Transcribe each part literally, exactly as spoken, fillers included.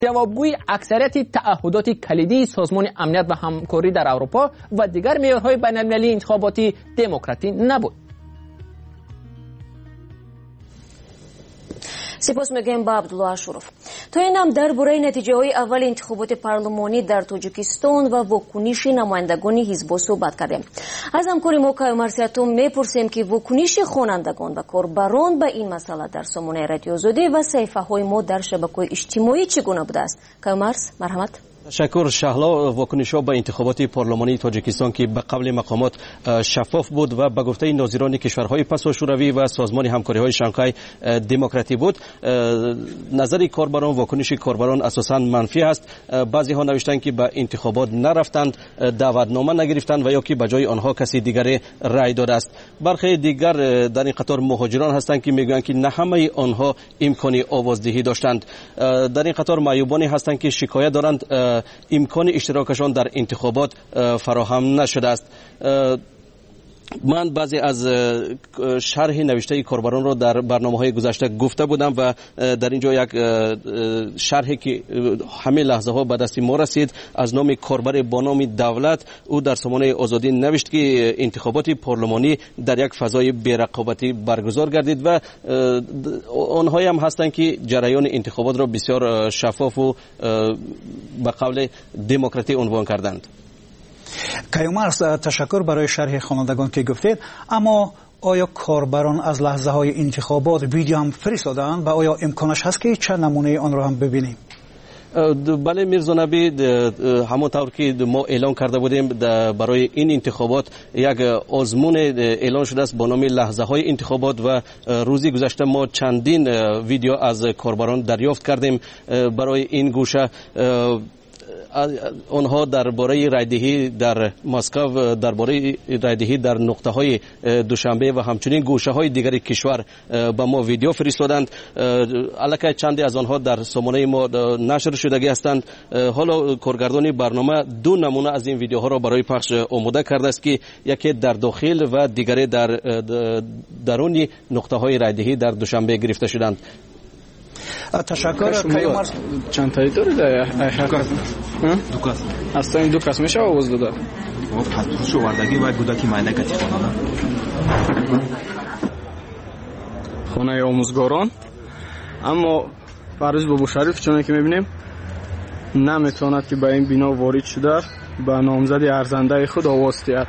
جوابگوی اکثریت تعهدات کلیدی سازمان امنیت و همکاری در اروپا و دیگر معیارهای بین‌المللی انتخاباتی دموکراتی نبود. سپاس میگم با عبدالله اشرف. تا اینم درباره نتیجه های اول انتخابات پارلمانی در تاجیکستان و واکنش نمایندگان حزب صحبت کردیم. از همکار ما کیومرثیتون میپرسیم که واکنش خوانندگان و کاربران به این مسئله در سامانه رادیو آزادی و صفحه های ما در شبکه‌های اجتماعی چگونه بوده است؟ کیومرث، مرحمت. تشکر شهلا. واکنش‌ها به انتخابات پارلمانی تاجیکستان که به قبل مقامات شفاف بود و به گفته ناظران کشورهای پسا شوروی و سازمان همکاری‌های شانگهای دموکراتی بود، نظر کاربران، واکنش کاربران اساساً منفی است. بعضی ها نوشتند که به انتخابات نرفتند، دعوتنامه نگرفتند و یا که به جای آنها کسی دیگر رای داده است. برخی دیگر در این قطار مهاجران هستند که میگویند که نه همه آنها امکان آوازدهی داشتند. در این قطار معیوبانی هستند که شکایت دارند امکان اشتراکشان در انتخابات فراهم نشده است. من بعضی از شرح نوشته کاربران را در برنامه‌های گذشته گفته بودم و در اینجا یک شرحی که همه لحظه ها به دست ما رسید از نام کاربر با نام دولت، او در سامانه آزادی نوشت که انتخابات پارلمانی در یک فضای بی‌رقابتی برگزار گردید و آنهایی هم هستند که جریان انتخابات را بسیار شفاف و به قول دموکراتی عنوان کردند. کیومرث، تشکر برای شرح خوانندگان که گفتید. اما آیا کاربران از لحظه های انتخابات ویدیو هم فرستادند و آیا امکانش هست که چند نمونه آن را هم ببینیم؟ بله میرزا نبی، همونطور که ما اعلان کرده بودیم برای این انتخابات یک آزمون اعلان شده است با نام لحظه های انتخابات و روزی گذشته ما چندین ویدیو از کاربران دریافت کردیم. برای این گوشه آنها درباره رایدهی در مسکو، درباره رایدهی در نقطه های دوشنبه و همچنین گوشه های دیگر کشور به ما ویدیو فرستادند. البته چندی از آنها در سامانه ما نشر شدگی هستند. حالا کارگردان برنامه دو نمونه از این ویدیوها را برای پخش آماده کرده است که یکی در داخل و دیگری در درون نقطه های رایدهی در دوشنبه گرفته شدند. تشکر. کیومرث چند تایی داری در حقیقت؟ دو کس. اصلا این دو کس میشه آواز داده؟ پس وردگی باید بوده که مایده کتی خانه خانه آموزگاران. اما فروز بابا شریف چونه که میبینیم نمیتواند که به این بنا وارد شده به نامزد ارزنده خود آواز دهد.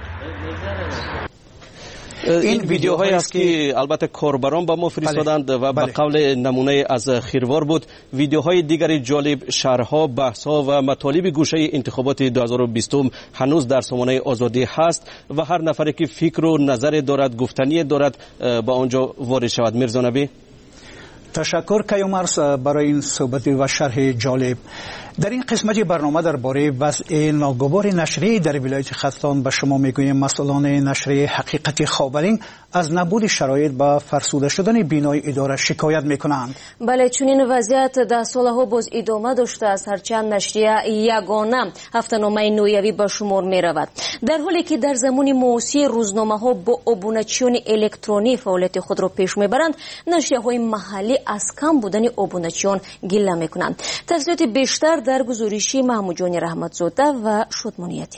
این ویدیوهایی است که البته کاربران به ما فرستادند و به قول نمونه از خیروار بود. ویدیوهای دیگری جالب، شرح‌ها، بحث‌ها و مطالب گوشه انتخابات دو هزار و بیست هنوز در سامانه آزادی هست و هر نفری که فکر و نظر دارد، گفتنی دارد به آنجا وارد شود. میرزا نبی. تشکر کیومرث برای این صحبت و شرح جالب. در این قسمت برنامه درباره وضع ناگوار نشریه در ولایت خراسان به شما میگوییم مسئولان نشریه حقیقت خاورین از نبود شرایط و فرسوده شدن بینای اداره شکایت میکنند. بله، چون این وضعیت در سالها باز ادامه داشته است، هرچند نشریه یگانه هفته‌نامه نویوی به شمار میرود، در حالی که در زمان معاصر روزنامه ها با ابونچیون الکترونی فعالیت خود را پیش میبرند، نشریه های محلی از کم بودن ابونچیون گله میکنند. تفصیلات بیشتر در گزارش محمود جان رحمتزاده و شادمانیتی.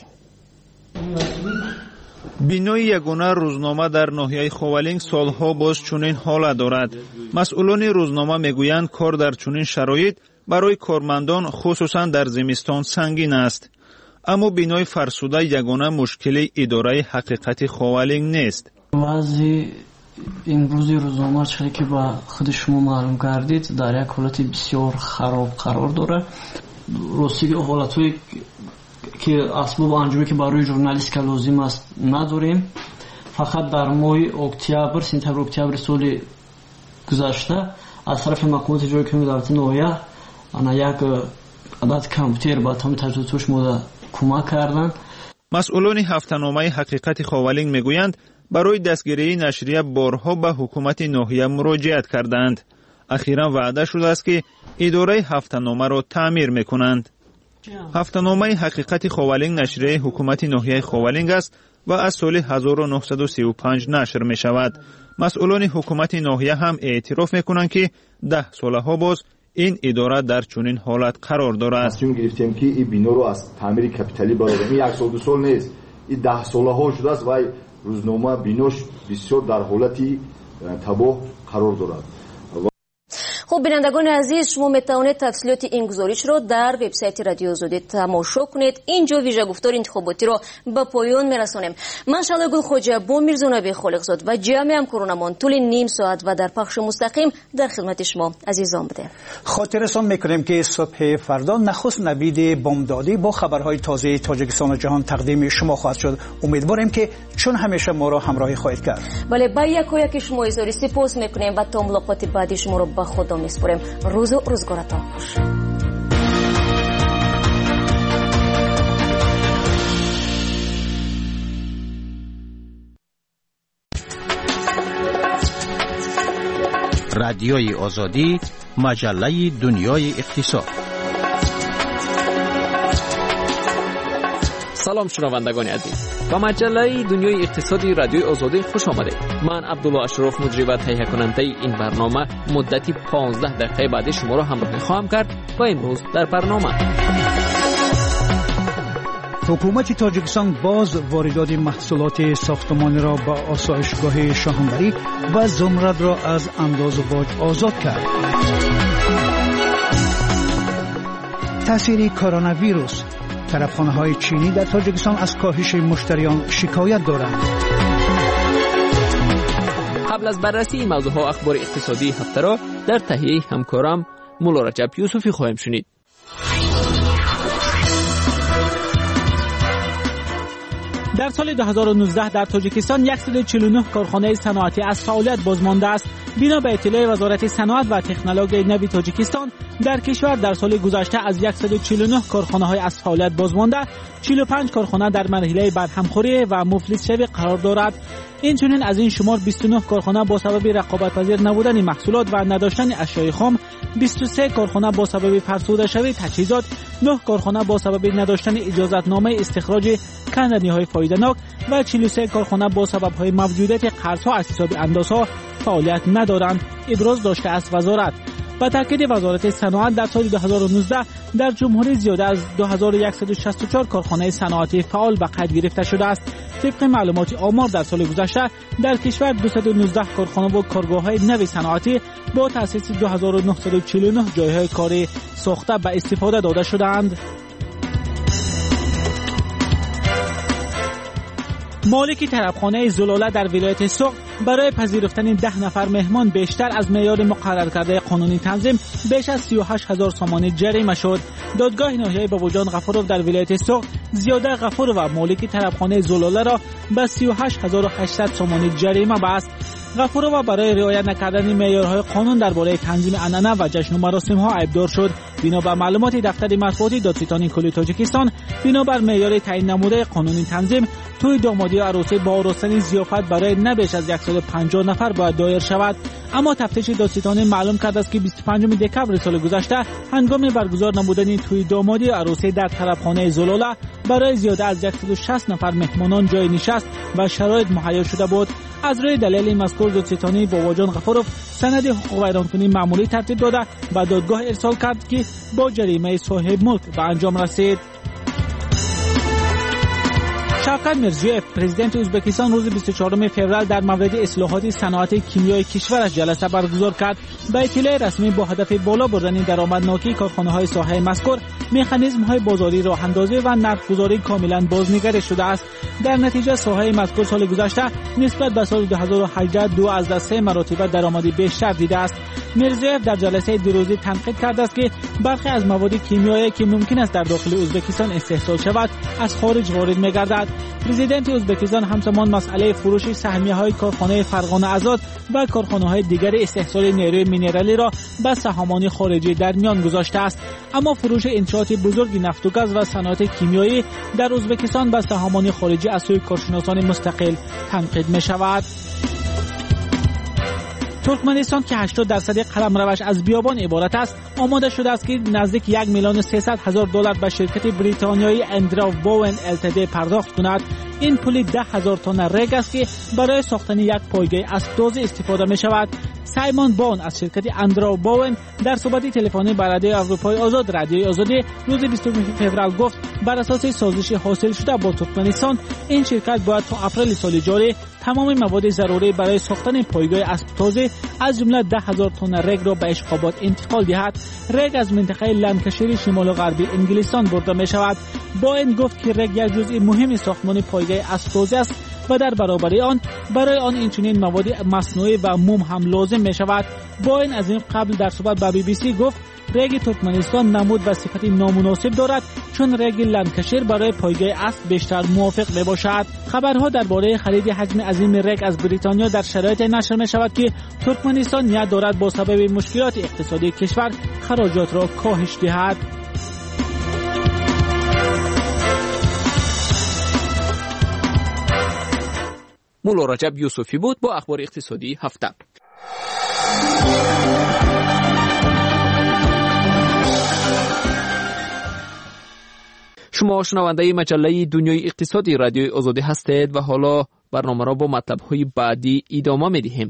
بینای یگانه روزنامه در ناحیه خوالینگ سالها باز چنین حال دارد. مسئولان روزنامه میگویند کار در چنین شرایط برای کارمندان خصوصا در زمستان سنگین است. اما بینای فرسوده یگانه مشکل اداره حقیقت خوالینگ نیست. وضع امروز روزنامه چیزی که با خود شما معلوم کردید در یک حالت بسیار خراب قرار داره. راستی که حالتوی که اسباب انجامی که برای ژورنالیست که لازم است نداریم. فقط در ماه اکتبر، سپتامبر اکتبر سال گذشته از طرف مقامات اجرایی کننده دولت ناحیه آن یک عدد کامپیوتر با تمام تجهیزاتش ما کمک کردند. مسئولان هفته‌نامه حقیقت خوالینگ میگویند برای دستگیری نشریه بارها به حکومت ناحیه مراجعت کردند. اخیراً وعده شده است که اداره هفته‌نامه را تعمیر میکنند. هفته‌نامه حقیقت خوالینگ نشریه حکومت ناحیه خوالینگ است و از سال هزار و نهصد و سی و پنج نشر می شود. مسئولان حکومت ناحیه هم اعتراف میکنند که ده ساله ها باز این اداره در چنین حالت قرار دارد. تصمیم گرفتیم که این بنا رو از تعمیر کپیتالی برآوریم. این یک سال دو سال نیست، این ده ساله ها شده است و روزنامه بیناش بسیار در حالتی تباه قرار دارد. خب بینندگان عزیز، شما میتوانید تفصیلات این گزارش را در وبسایت رادیو آزادی تماشا کنید. اینجا ویژه گفتار انتخاباتی را به پایان میرسانیم. من شعله گل خواجه با میرزا نبی خالقزاد و جمع همکارانمان طول نیم ساعت و در پخش مستقیم در خدمت شما عزیزان بودیم. خاطرتان میکنیم که صبح فردا نخست نوید بامدادی با خبرهای تازه تاجیکستان و جهان تقدیم شما خواهد شد. امیدواریم که چون همیشه ما را همراهی خواهید کرد. بله، با یکایک شما اظهار سپاس میکنیم و تا ملاقات بعدی شما را به خدا میسپاریم. روز و روزگارتان خوش. رادیوی آزادی، مجله دنیای اقتصاد. سلام شنوندگان عزیز، با مجله دنیای اقتصادی رادیوی آزادی خوش آمدید. من عبدالله اشرف مجری و تهیه کننده این برنامه مدتی پانزده دقیقه بعد شما را همراهی خواهم کرد و امروز در برنامه حکومت تاجیکستان باز واردات محصولات ساختمانی را با آسایشگاه شاهنبری و زمرد را از انداز باج آزاد کرد. تأثیر کرونا ویروس، طرفخانه‌های چینی در تاجیکستان از کاهش مشتریان شکایت دارند. قبل از بررسی موضوعات اخبار اقتصادی هفته را در تهیه همکارم مولا رجب یوسفی خواهیم شنید. در سال دو هزار و نوزده در تاجیکستان صد و چهل و نه کارخانه صنعتی از فعالیت بازمانده است. بنا به اطلاع وزارت صنعت و تکنولوژی نوی تاجیکستان، در کشور در سال گذشته از صد و چهل و نه کارخانه‌های از فعالیت بازمانده، چهل و پنج کارخانه در مرحله برهمخوری و مفلس شوی قرار دارد. اینچنین از این شمار بیست و نه کارخانه با سبب رقابت‌پذیر نبودن محصولات و نداشتن اشیاء خام، بیست و سه کارخانه با سبب فرسوده شوی تجهیزات، نه کارخانه با سبب نداشتن اجازتنامه استخراج کندنی‌های فایده‌ناک و چهل و سه کارخانه با سبب‌های موجودیت قرض‌ها از حساب اندازها فعالیت ندارند. ابراز داشته است وزارت. با تاکید وزارت صنعت، در سال دو هزار و نوزده در جمهوری زیاده از دو هزار و صد و شصت و چهار کارخانه صنعتی فعال به قید گرفته شده است. طبق معلومات آمار در سال گذشته در کشور دویست و نوزده کارخانه و کارگاه‌های نوی صنعتی با تأسیس دو هزار و نهصد و چهل و نه جایهای کاری ساخته به استفاده داده شدند. مالک طرفخانه زلاله در ولایت سوق برای پذیرفتن ده نفر مهمان بیشتر از معیار مقرر کرده قانونی تنظیم بیش از سی و هشت هزار سومان جریمه شد. دادگاه ناحیه باباجان غفورov در ولایت سوق زیاده غفورov و مالک طرفخانه زلاله را به سی و هشت هزار و هشتصد سومان جریمه بست. غفورov برای رعایت نکردن معیارهای قانون درباره تنظیم عنعنه و جشن و مراسم ها عیبدار شد. بنا به معلومات دفتر مطبوعاتی دادستانی کل تاجیکستان، بنا بر معیار تعیین نموده قانونی تنظیم، توی دامادی و عروسی با آراستن ضیافت برای نه بیش از صد و پنجاه نفر باید دایر شود. اما تفتیش دادستانی معلوم کرده است که بیست و پنجم دکمبر سال گذشته هنگام برگزار نمودن توی دامادی و عروسی در طرفخانه زلاله برای زیاده از صد و شصت نفر مهمانان جای نشست و شرایط مهیا شده بود. از روی دلیل مذکور دادستانی باباجان غفورov سند حقوق ویرانکنی معمولی ترتیب داده و دادگاه ارسال کرد که با جریمه صاحب ملک به انجام رسید. شوکت میرزیویف پرزیدنت ازبکستان روز بیست و چهارم فوریه در مورد اصلاحات صنعت کیمیایی کشورش جلسه برگزار کرد. به اطلاع رسمی با هدف بالا بردن درآمدناکی کارخانه‌های ساحه مذکور، مکانیزم‌های بازاری راه‌اندازی و نرخ‌گذاری کاملاً بازنگری شده است. در نتیجه ساحه مذکور سال گذشته نسبت به سال دو هزار و هجده دو از سه مراتب درآمدی بیشتر دیده است. میرزیویف در جلسه دیروزی تنقید کرده است که برخی از مواد کیمیایی که ممکن است در داخل ازبکستان استحصال شود از خارج وارد می‌گردد. پرزیدنت ازبکستان همزمان مسئله فروش سهمیه‌های کارخانه فرغانه آزاد و کارخانه‌های دیگر استحصال نیروی مینرالی را به سهامان خارجی در میان گذاشته است. اما فروش انشاءات بزرگ نفت و گاز و صنایع کیمیایی در ازبکستان به سهامان خارجی از سوی کارشناسان مستقل تنقید می‌شود. ترکمنستان که هشتاد درصد قلمروش از بیابان عبارت است، آماده شده است که نزدیک یک میلیون و سیصد هزار دلار به شرکت بریتانیایی اندراو بوون التد پرداخت کند. این پول ده هزار تن رگ است که برای ساختن یک پایگاه اسب‌دوز استفاده می شود. سایمون بون از شرکت اندرو باون در صحبت تلفنی با رادیو اروپای آزاد رادیوی آزادی روز بیست و نه فوریه گفت بر اساس سازش حاصل شده با ترکمنستان این شرکت باید تا اپریل سال جاری تمام مواد ضروری برای ساختن پایگاه اسب تازه از جمله ده هزار تن رگ را به اشخابات انتقال دهد. رگ از منطقه لنکشیر شمال و غربی انگلستان برده می شود. باین گفت که رگ یک جزء مهم ساختمان پایگاه اسب تازه است و در برابر آن برای آن اینچنین مواد مصنوعی و موم هم لازم می شود. باین از این قبل در صحبت با بی بی سی گفت رگ ترکمنستان نمود و صفت نامناسب دارد چون رگ لنکشیر برای پایگاه اسب بیشتر موافق می باشد. خبرها درباره خرید حجم عظیم رگ از بریتانیا در شرایط نشر می شود که ترکمنستان نیت دارد با سبب مشکلات اقتصادی کشور خراجات را کاهش دهد. مولا رجب یوسفی بود با اخبار اقتصادی هفته. شما شنونده مجله دنیای اقتصادی رادیوی آزادی هستید و حالا برنامه را با مطلب‌های بعدی ادامه می‌دهیم.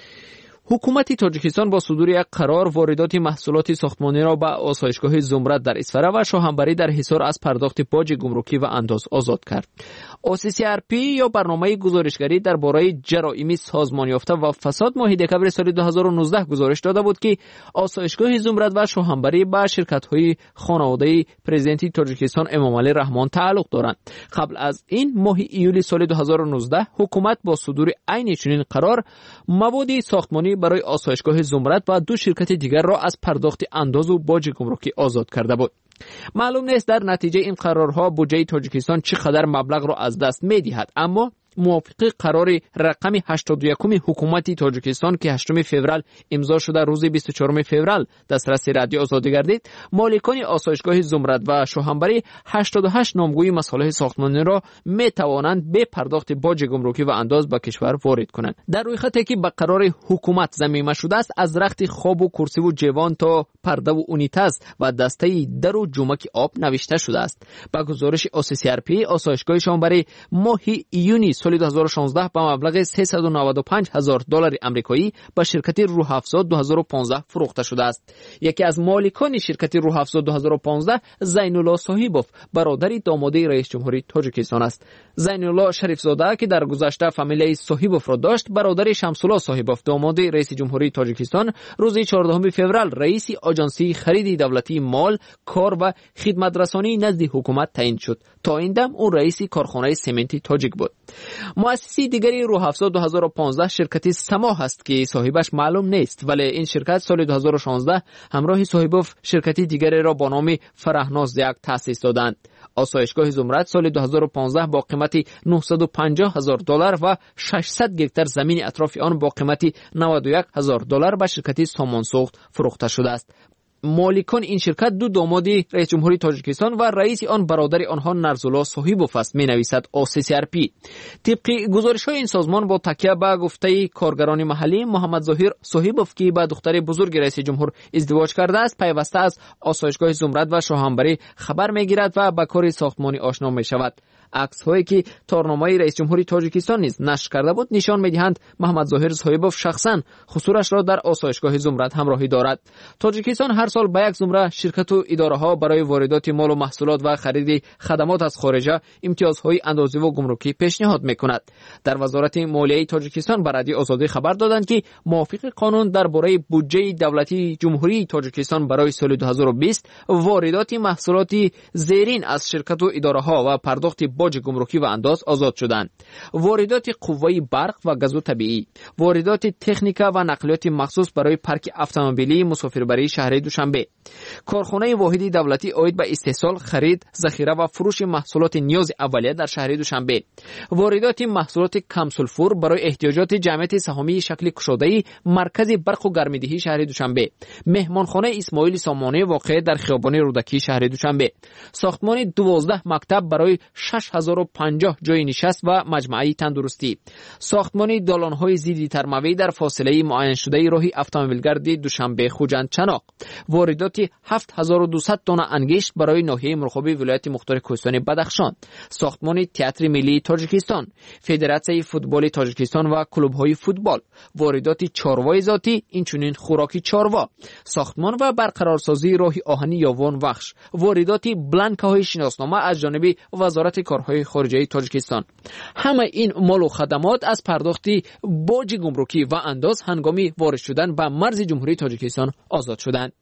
حکومت تاجیکستان با صدور یک قرار واردات محصولات ساختمانی را به آسایشگاه زمرد در اسفره و شاهنبری در حصار از پرداخت باج گمرکی و انداز آزاد کرد. او سی سی آر پی یا برنامه گزارشگری درباره جرایم سازمان یافته و فساد ماه دکمبر سال دو هزار و نوزده گزارش داده بود که آسایشگاه زمرد و شاهنبری به شرکت‌های خانواده پرزیدنت تاجیکستان امامعلی رحمان تعلق دارند. قبل از این ماه ایول سال دو هزار و نوزده حکومت با صدور عین چنین قرار مواد ساختمانی برای آسایشگاه زمرد و دو شرکت دیگر را از پرداخت انداز و باج گمرکی آزاد کرده بود. معلوم نیست در نتیجه این قرارها بودجه تاجیکستان چقدر مبلغ را از دست می‌دهد، اما موافق قرار رقم هشتاد و یک حکومت تاجیکستان که هشتم فوریه امضا شده روز بیست و چهارم فوریه دسترس رادیو آزادی گردید، مالکان آسایشگاه زمرد و شاهنبری هشتاد و هشت نامگوی مصالح ساختمانی را می توانند به پرداخت باج گمرکی و انداز به کشور وارد کنند. در روی خطی که به قرار حکومت ضمیمه شده است، از رخت خواب و کرسی و جوان تا پرده و اونیتاز و دسته در و جمک آب نوشته شده است. با گزارش او سی سی آر پی آسایشگاه شاهنبری ماه ایونی سال دو هزار و شانزده با مبلغ سیصد و نود و پنج هزار دلار آمریکایی به شرکت روح‌افزا دو هزار و پانزده فروخته شده است. یکی از مالکان شرکت روح‌افزا دو هزار و پانزده زین الله صاحبوف برادر داماده رئیس جمهوری تاجیکستان است. زین الله شریف زاده که در گذشته فامیلای صاحبوف را داشت، برادر شمس الله صاحبوف داماده رئیس جمهوری تاجیکستان روز چهاردهم فوریه رئیس آژانسی خرید دولتی مال، کار و خدمت رسانی نزد حکومت تعیین شد. تا این دم او رئیس کارخانه سمنتی تاجیک بود. مؤسسی دیگری روح‌افزا دو هزار و پانزده شرکت سما است که صاحبش معلوم نیست، ولی این شرکت سال دو هزار و شانزده همراه صاحبوف شرکت دیگری را با نام فرهناز یک تأسیس دادند. آسایشگاه زمرد سال دو هزار و پانزده با قیمت نهصد و پنجاه هزار دلار و ششصد گکتار زمین اطراف آن با قیمت نود و یک هزار دلار به شرکت سامانسوخت فروخته شده است. مالکان این شرکت دو داماد رئیس جمهوری تاجیکستان و رئیس آن برادر آنها نرزالله صاحبوف است، می نویسد او سی سی آر پی. طبق گزارش های این سازمان با تکیه به گفته کارگران محلی، محمد ظاهر صاحبوف که با دختر بزرگ رئیس جمهور ازدواج کرده است، پیوسته از آسایشگاه زمرد و شاهنبری خبر می گیرد و به کار ساختمانی آشنا می شود. عکس هایی که تارنامه رئیس جمهوری تاجیکستان نیز نشر کرده بود نشان می‌دهند محمد ظاهر صاحبوف شخصاً خسورش را در آسایشگاه زمرد همراهی دارد. تاجیکستان هر سال به یک زمره شرکت و اداره‌ها برای واردات مال و محصولات و خرید خدمات از خارج امتیازهای اندازی و گمرکی پیشنهاد می‌کند. در وزارت مالیه تاجیکستان به رادیو آزادی خبر دادند که موافق قانون درباره بودجه دولتی جمهوری تاجیکستان برای سال دو هزار و بیست واردات محصولات زیرین از شرکت و اداره‌ها و پرداخت باج گمرکی و انداز آزاد شدند. واردات قوه برق و گاز طبیعی، واردات تکنیکا و نقلیات مخصوص برای پارک اتومبیلی مسافربری شهر دوشنبه، کارخانه واحدی دولتی عاید به استحصال، خرید، ذخیره و فروش محصولات نیاز اولیه در شهر دوشنبه، واردات محصولات کم سولفور برای احتیاجات جمعیت سهامی شکل کشاده‌ای مرکز برق و گرمایدهی شهر دوشنبه، مهمانخانه اسماعیل سامانی واقع در خیابان رودکی شهر دوشنبه، ساختمان دوازده مکتب برای شش هشت هزار و پنجاه جای نشست و مجمعه تندرستی. ساختمان دالان‌های ضد ترموی در فاصله معین شده راه اتومبیلگرد دوشنبه خوجند چناق. واردات هفت هزار و دویست دانه انگشت برای ناحیه مرغابی ولایت مختار کوهستان بدخشان. ساختمان تئاتر ملی تاجیکستان، فدراسیون فوتبال تاجیکستان و کلوب‌های فوتبال. واردات چاروای ذاتی، اینچنین خوراکی چاروا. ساختمان و برقرارسازی راه آهنی یاوان وخش. واردات بلانک‌های شناسنامه از جانب وزارت کارهای خارجه تاجیکستان. همه این مال و خدمات از پرداخت باج گمرکی و انداز هنگامی وارد شدن به مرز جمهوری تاجیکستان آزاد شدند.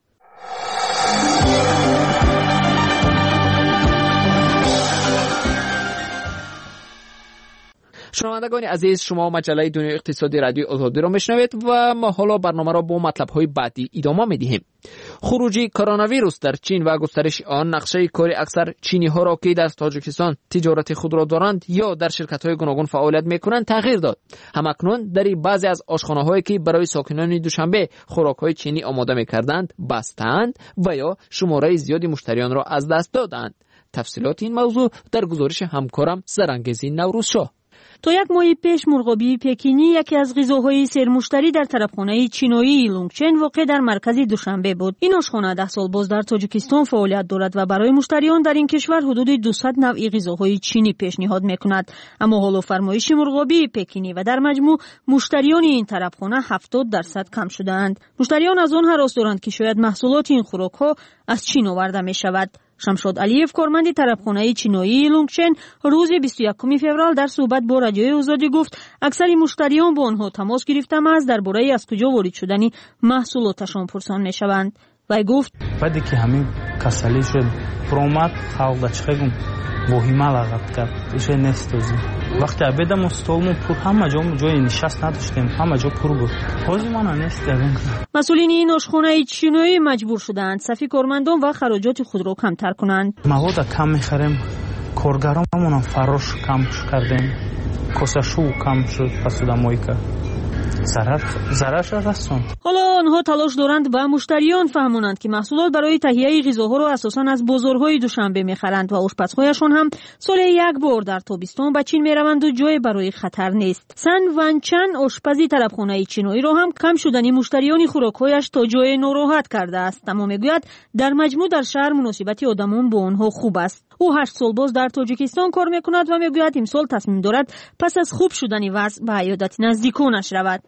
شنوندگان عزیز، شما مجله دنیای اقتصادی رادیو آزادی را میشنوید و ما حالا برنامه را با مطلب‌های بعدی ادامه می‌دهیم. خروج کرونا ویروس در چین و گسترش آن نقشه کار اکثر چینی‌ها را که در تاجیکستان تجارت خود را دارند یا در شرکت‌های گوناگون فعالیت می‌کنند تغییر داد. همکنون در بعضی از آشخانه‌هایی که برای ساکنان دوشنبه خوراک‌های چینی آماده می‌کردند بستند و یا شماره زیادی مشتریان را از دست دادند. تفصیلات این موضوع در گزارش همکارم زرنگزی نوروزشاه. تا یک ماه پیش مرغابی پکینی یکی از غذاهای سرمشتری در طرفخانه چینایی لونگچن واقع در مرکز دوشنبه بود. این آشخانه ده سال باز در تاجیکستان فعالیت دارد و برای مشتریان در این کشور حدود دویست نوع غذاهای چینی پیشنهاد میکند. اما حالا فرمایش مرغابی پکینی و در مجموع مشتریان این طرفخانه هفتاد درصد کم شدند. مشتریان از آن هراس دارند که شاید محصولات این خوراک‌ها از چین آورده می شود. شمشاد علیف کارمند طرفخانه چینایی لونگچن روز بیست و یکم فوریه در صحبت با رادیوی آزادی گفت اکثر مشتریان با آنها تماس گرفتند از درباره از کجا وارد شدن محصولاتشان پرسان میشوند. وی گفت بعد که همین کسلی شد پرومات خالق چخگم وهیما لغت کرد ایش نستوزی وقتی عبیدم استولمون پر همه جا جای نشست نداشتیم، همه جا پر بود. حاضی من نست کردیم. مسئولین این آشخانه چینایی مجبور شدند صفی کارمندان و خراجات خود را کمتر کنند. مواد کم میخریم، کارگرامون هم فراش کم کردیم، کاسشو کم شد پسودا مویکا ضرر ضررش رسوند. حالا آنها تلاش دارند به مشتریان فهمونند که محصولات برای تهیه غذاها را اساساً از بازارهای دوشنبه میخرند و آشپزهایشان هم سال یک بار در تابستان به چین میروند و جای برای خطر نیست. سن ونچن آشپزی طرفخانه چینایی را هم کم شدن مشتریان خوراکهایش تا جای ناراحت کرده است، اما میگوید در مجموع در شهر مناسبت آدمان با آنها خوب است. او هشت سال باز در تاجیکستان کار میکند و میگوید امسال تصمیم دارد پس از خوب شدن وضع به عیادت نزدیکانش رود.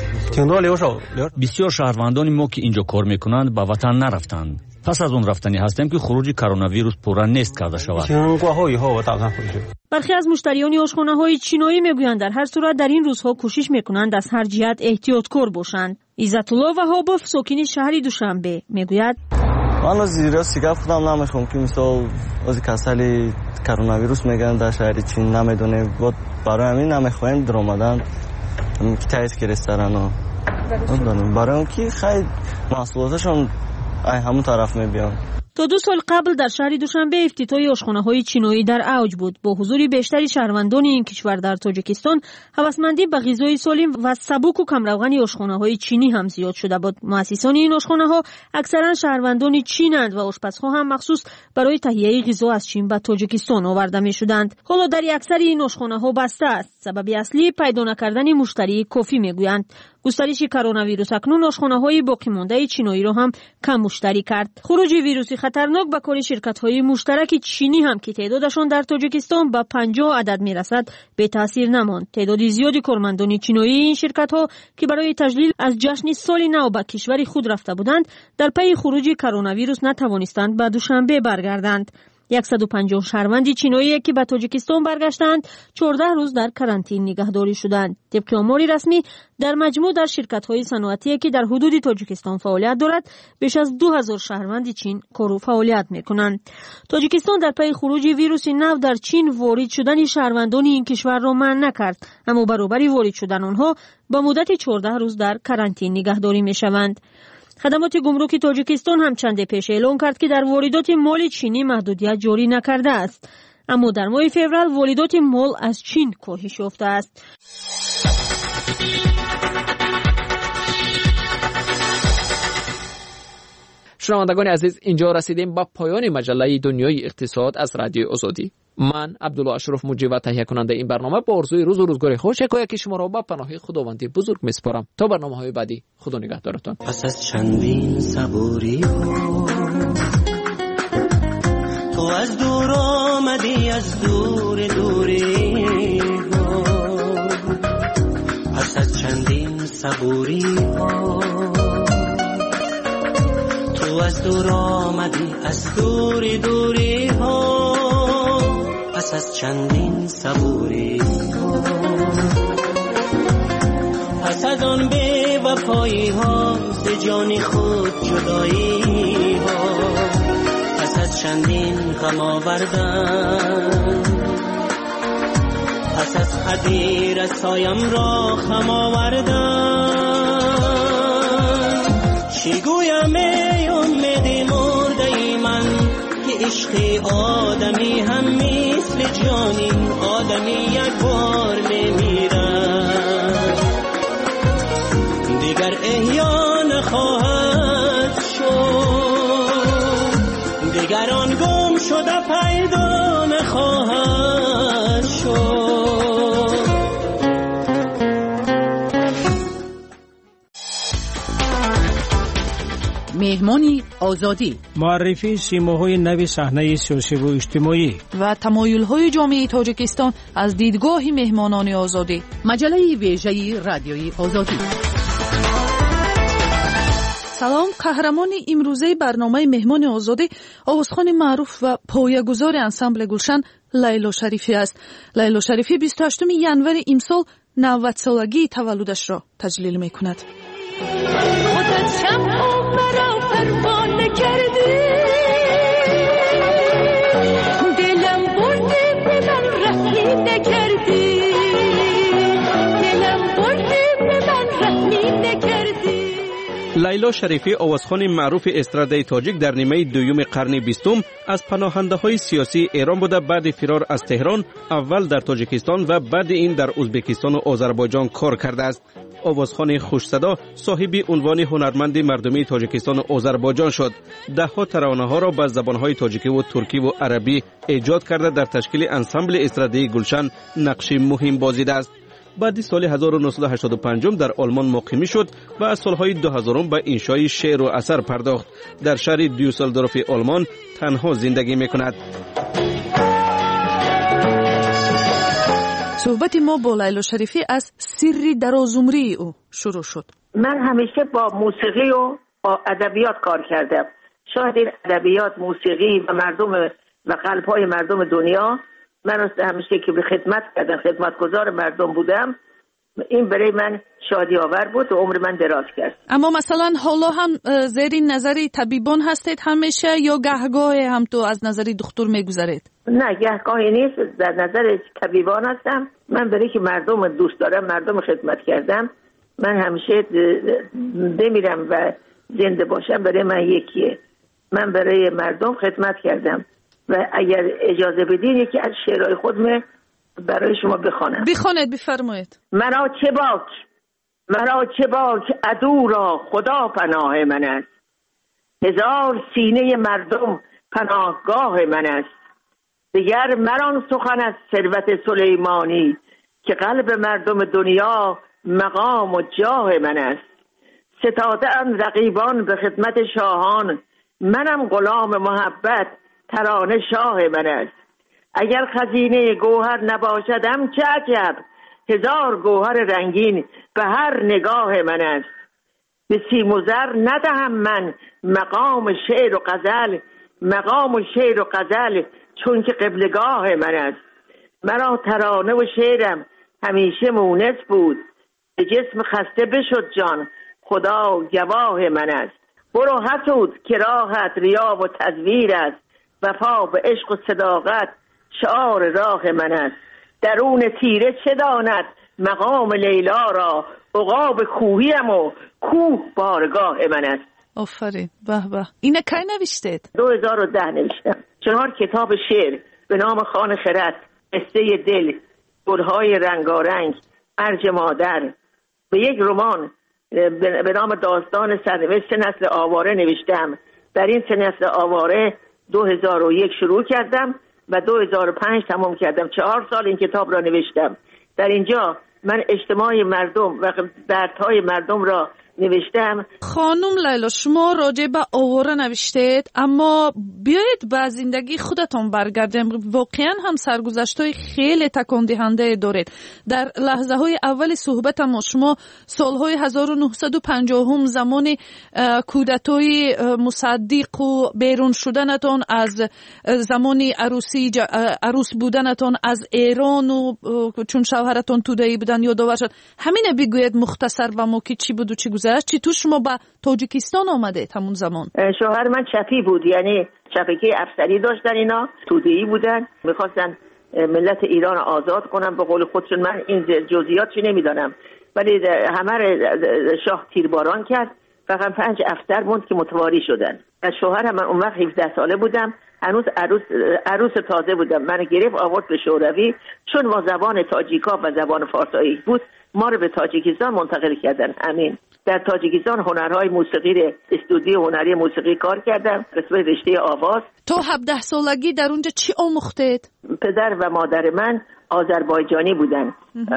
بسیار شهروندان ما که اینجا کار میکنند به وطن نرفتند. پس از اون رفتنی هستیم که خروج کرونا ویروس پورا نیست کرده شود. برخی از مشتریان آشخانه‌های چینایی میگویند در هر صورت در این روزها کوشش میکنند از هر جهت احتیاطکار باشند. عزت الله وهابوف ساکن شهر دوشنبه میگوید من از زیرا سیگار خودم نمیخوام که مثلا از کسل کرونا ویروس میگن در شهر چین نمیدونه بود برای همین نمیخوایم در اومدن که تایید که رستوران ها برای اون که خیلی محصولاتشون همون طرف میبیان. تا دو سال قبل در شهر دوشنبه افتتاح آشخانه‌های چینایی در اوج بود. با حضور بیشتری شهروندان این کشور در تاجیکستان، هوسمندی به غذای سالم و سبک و کمروغن آشخانه‌های چینی هم زیاد شده بود. مؤسسان این آشخانه‌ها اکثرا شهروندان چینند و آشپزها هم مخصوص برای تهیه غذا از چین به تاجیکستان آورده می‌شدند. حالا در اکثر این آشخانه‌ها بسته است. سبب اصلی پیدا نکردن مشتری کافی میگویند. گسترش کرونا ویروس اکنون آشخانه‌های باقی مانده چینایی را هم کم مشتری کرد. خروج ویروسی خطرناک به کار شرکت‌های مشترک چینی هم که تعدادشان در تاجیکستان به پنجاه عدد میرسد به تاثیر نماند. تعداد زیادی کارمندان چینایی این شرکت‌ها که برای تجلیل از جشن سال نو به کشور خود رفته بودند در پی خروج کرونا ویروس نتوانستند به دوشنبه برگردند. صد و پنجاه شهروند چینایی که به تاجیکستان برگشتند چهارده روز در کرانتین نگهداری شدند. طبق آمار رسمی در مجموع در شرکت‌های صنعتی که در حدود تاجیکستان فعالیت دارد بیش از دو هزار شهروند چین کار و فعالیت می‌کنند. تاجیکستان در پی خروج ویروس نو در چین وارد شدن شهروندان این کشور را منع نکرد، اما برابر وارد شدن آنها با مدت چهارده روز در کرانتین نگهداری می‌شوند. خدمات گمرک تاجیکستان هم چند پیش اعلام کرد که در واردات مال چینی محدودیت جاری نکرده است، اما در ماه فوریه واردات مال از چین کاهش یافته است. شنوندگان عزیز، اینجا رسیدیم با پایان مجله دنیای اقتصاد از رادیو آزادی. من عبدالله اشرف مجری و تهیه کننده این برنامه با آرزوی روز و روزگار خوش یکایک شما را با پناه خداوند بزرگ میسپارم. تا برنامه‌های بعدی، خدا نگهدارتان. پس از چندین صبوری ها تو از دور آمدی، از دور دوری ها. پس از چندین صبوری ها تو از دور آمدی، از دور دوری ها. پس از چندین صبوری ها، پس از آن بی وفایی ها، ز جان خود جدایی ها. پس از چندین غم آوردن، پس از خدی رسایم را خم آوردن. چی گویم ای امید مرده ای من، که عشق آدمی هم مثل جانی، آدمی یک بار میمیرد دیگر احیا نخواهد شد، دیگر آن گم شده پیدا نخواهد شد. مهمانی آزادی، معرفی سیماهای نوی صحنه سیاسی و اجتماعی و تمایل‌های جامعه تاجیکستان از دیدگاه مهمانان آزادی. مجله ویژه رادیوی آزادی. سلام. قهرمان امروزه برنامه مهمان آزادی آوازخوان معروف و پایه‌گذار انسامبل گلشن لیلا شریفی است. لیلا شریفی بیست و هشتم ژانویه امسال نود سالگی تولدش را تجلیل می‌کند. خودت شمع مرا پروانه کردی، دلم بردی به من رحمی نکردی، دلم بردی به من رحمی نکردی. لیلا شریفی آوازخوان معروف استرادای تاجیک در نیمه دوم قرن بیستم از پناهنده های سیاسی ایران بوده. بعد فرار از تهران اول در تاجیکستان و بعد این در ازبکستان و آذربایجان کار کرده است. آوازخوان خوش صدا صاحب عنوان هنرمند مردمی تاجیکستان و آذربایجان شد. ده ها ترانه ها را به زبان های تاجیکی و ترکی و عربی ایجاد کرده در تشکیل انسامبل استرادای گلشن نقش مهم بازیده است. بعد سال هزار و نهصد و هشتاد و پنج در آلمان مقیمی شد و از سالهای دو هزار به انشای شعر و اثر پرداخت. در شهر دیوسلدورف آلمان تنها زندگی میکند. صحبت ما با لیلا شریفی از سری درازمری او شروع شد. من همیشه با موسیقی و با ادبیات کار کردم. شاید این ادبیات، موسیقی و مردم و قلب‌های مردم دنیا من همیشه که به خدمت کردم، خدمتگزار مردم بودم، این برای من شادی آور بود و عمر من دراز کرد. اما مثلا حالا هم زیر نظری طبیبان هستید همیشه یا گهگاه هم تو از نظری دکتر میگذارید؟ نه، گهگاهی نیست، در نظر طبیبان هستم. من برای که مردم دوست دارم، مردم خدمت کردم، من همیشه بمیرم و زنده باشم برای من یکیه. من برای مردم خدمت کردم و اگر اجازه بدین یکی از شعرهای خودم برای شما بخوانم. بخوانید، بفرمایید. مرا چه باک، مرا چه باک عدو را خدا پناه من است، هزار سینه مردم پناهگاه من است. دیگر مران سخن از ثروت سلیمانی، که قلب مردم دنیا مقام و جاه من است. ستاده اند رقیبان به خدمت شاهان، منم غلام محبت ترانه شاه من است. اگر خزینه گوهر نباشدم چه عجب، هزار گوهر رنگین به هر نگاه من است. به سیم و زر ندهم من مقام شعر و غزل، مقام و شعر و غزل چون که قبلگاه من است. مرا ترانه و شعرم همیشه مونس بود، به جسم خسته بشد جان خدا گواه من است. برو حسود که راحت ریا و تزویر است، وفا به عشق و صداقت شعار راه من است. درون تیره چه داند مقام لیلا را، عقاب کوهیم و کوه بارگاه من است. آفرین، به به. اینه کی نوشتید؟ دو هزار و ده نوشتم. چهار کتاب شعر به نام خان خرد، قصه دل، گلهای رنگارنگ، ارج مادر، به یک رمان به نام داستان سرنوشت نسل آواره نوشتم در این سه نسل آواره دو هزار و یک شروع کردم و دو هزار و پنج تمام کردم. چهار سال این کتاب را نوشتم. در اینجا من اجتماع مردم و دردهای مردم را نوشتم. خانم لیلا، شما راجع به آواره نوشتید، اما بیایید به زندگی خودتان برگردیم. واقعا هم سرگذشت‌های خیلی تکان دهنده دارید. در لحظه های اول صحبت ما شما سالهای هزار و نهصد و پنجاه هم زمان کودتای مصدق و بیرون شدنتان از زمان عروسی عروس بودنتان از ایران و چون شوهرتان توده‌ای بودن یادآور شد. همین بگوید مختصر و ما که چی بود و چی گذشت. چطور شما به تاجیکستان آمده همون زمان؟ شوهر من چپی بود، یعنی چپکی افسری داشتن، اینا توده‌ای بودن، میخواستن ملت ایران آزاد کنن به قول خودشون. من این جزئیات چی نمیدانم، ولی همه شاه تیرباران کرد. فقط پنج افسر موند که متواری شدن. از شوهرم من اون وقت هفده ساله بودم، هنوز عروس عروس تازه بودم. من گرفت آورد به شوروی، چون ما زبان تاجیکا و زبان فارسی بود ما رو به تاجیکستان منتقل کردن. همین در تاجیکستان هنرهای موسیقی، استودیو هنری موسیقی کار کردم، قسمت رشته آواز. تو هفده سالگی در اونجا چی آموختید؟ پدر و مادر من آذربایجانی بودن.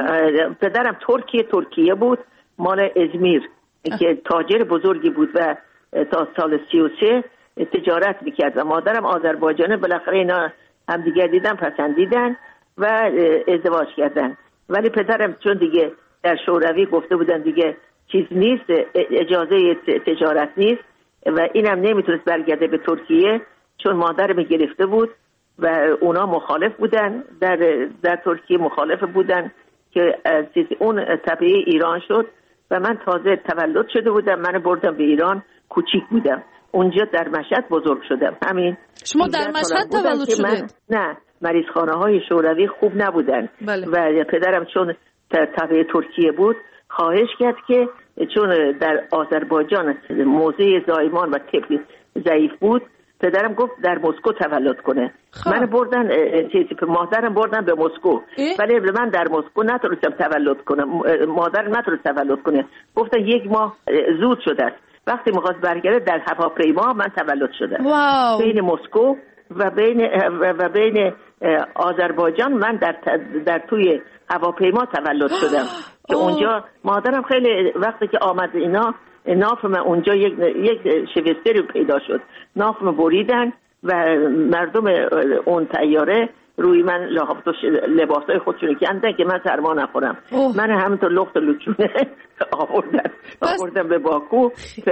پدرم ترکیه ترکیه بود، مال ازمیر که تاجر بزرگی بود و تا سال سی و سه تجارت میکرد و مادرم آذربایجانی. بالاخره اینا هم دیگر دیدن، پسندیدن و ازدواج کردن. ولی پدرم چون دیگه در شوروی گفته بودن دیگه چیز نیست، اجازه تجارت نیست و اینم نمیتونست برگرده به ترکیه چون مادرم گرفته بود و اونا مخالف بودن، در در ترکیه مخالف بودن که از اون تبعه ایران شد و من تازه تولد شده بودم. من بردم به ایران، کوچیک بودم، اونجا در مشهد بزرگ شدم. همین. شما در مشهد تولد شدید؟ نه، مریضخانه های شوروی خوب نبودن. بله. و پدرم چون تبعه ترکیه بود خواهش کرد که چون در آذربایجان موضع زایمان و طب ضعیف بود، پدرم گفت در مسکو تولد کنه. خواه. من بردن چیزی مادرم بردن به مسکو، ولی من در مسکو نتونستم تولد کنم. مادرم نتونست تولد کنه، گفتن یک ماه زود شده است. وقتی می‌خواست برگرده در هواپیما من تولد شدم. واو. بین مسکو و بین و بین آذربایجان من در در توی هواپیما تولد شدم که اونجا مادرم خیلی وقتی که آمد اینا نافم اونجا یک یک شوستری پیدا شد، نافم بریدن و مردم اون طیاره روی من لباسای خودشون کندن که من سرما نخورم. اوه. من همینطور لخت لچونه آوردن آوردن به باکو.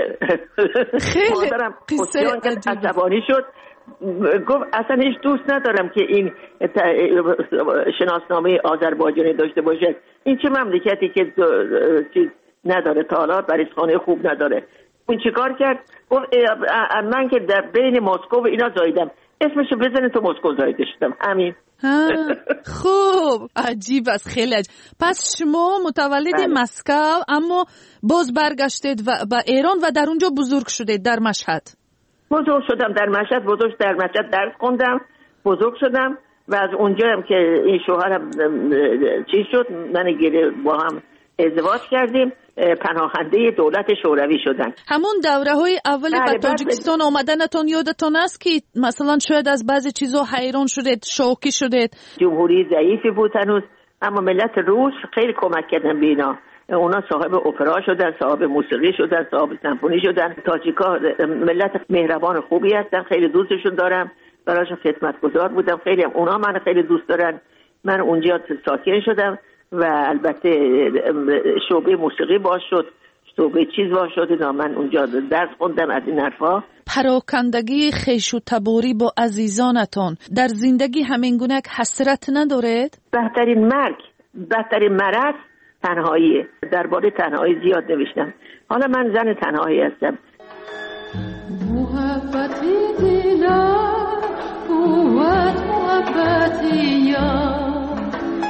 مادرم خودشون که عصبانی شد، گفت اصلا هیچ دوست ندارم که این شناسنامه آذربایجانی داشته باشه. این چه مملکتی که چیز نداره، تا بریزخانه خوب نداره. اون چیکار کرد؟ گفت من که در بین مسکو و اینا زاییدم، اسمشو بزنه تو مسکو زاییده شدم. همین. خوب، عجیب است، خیلی عجیب. پس شما متولد بله. مسکو، اما باز برگشتید و به ایران و در اونجا بزرگ شدید در مشهد. بزرگ شدم در مشهد، بزرگ در مشهد درس خوندم، بزرگ شدم و از اونجا هم که این شوهرم چی شد، من گیره با هم ازدواج کردیم، پناهنده دولت شوروی شدن. همون دوره های اول به تاجیکستان آمدنتون یادتون است که مثلا شاید از بعضی چیزا حیران شدید، شوکی شدید؟ جمهوری ضعیفی بود هنوز، اما ملت روس خیلی کمک کردن به اینا. اونا صاحب اپرا شدن، صاحب موسیقی شدن، صاحب سمفونی شدن. تاجیکا ملت مهربان خوبی هستن، خیلی دوستشون دارم، براشون خدمتگزار بودم. خیلی هم اونا من خیلی دوست دارن. من اونجا ساکن شدم و البته شعبه موسیقی باز شد، شعبه چیز باز شد. اینا من اونجا درس خوندم از این حرفا. پراکندگی خویش و تباری با عزیزانتان در زندگی همین گونه حسرت ندارید؟ بهترین مرگ، بهترین مرض تنهاییه. درباره تنهایی زیاد نوشتم. حالا من زن تنهایی هستم. محبتی دلم قوت محبتی یار،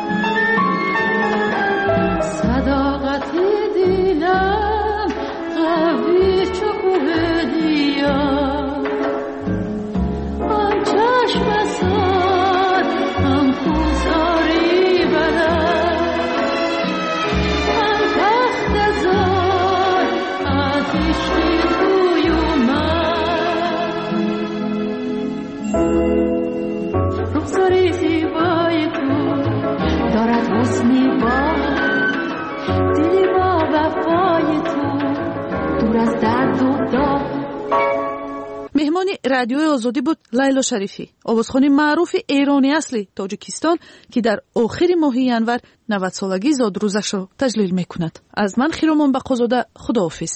صداقتی دلم قوی چو کوه دیار، آن چشم سار هم کوساری بلد، عشقی توی من رادیوی آزادی بود لیلا شریفی، آوازخوان معروف ایرانی اصلی تاجیکستان که در آخر ماه ینور نود سالگی زاد روزش را تجلیل میکند. از من خیرامان بقازاده، خداحافظ.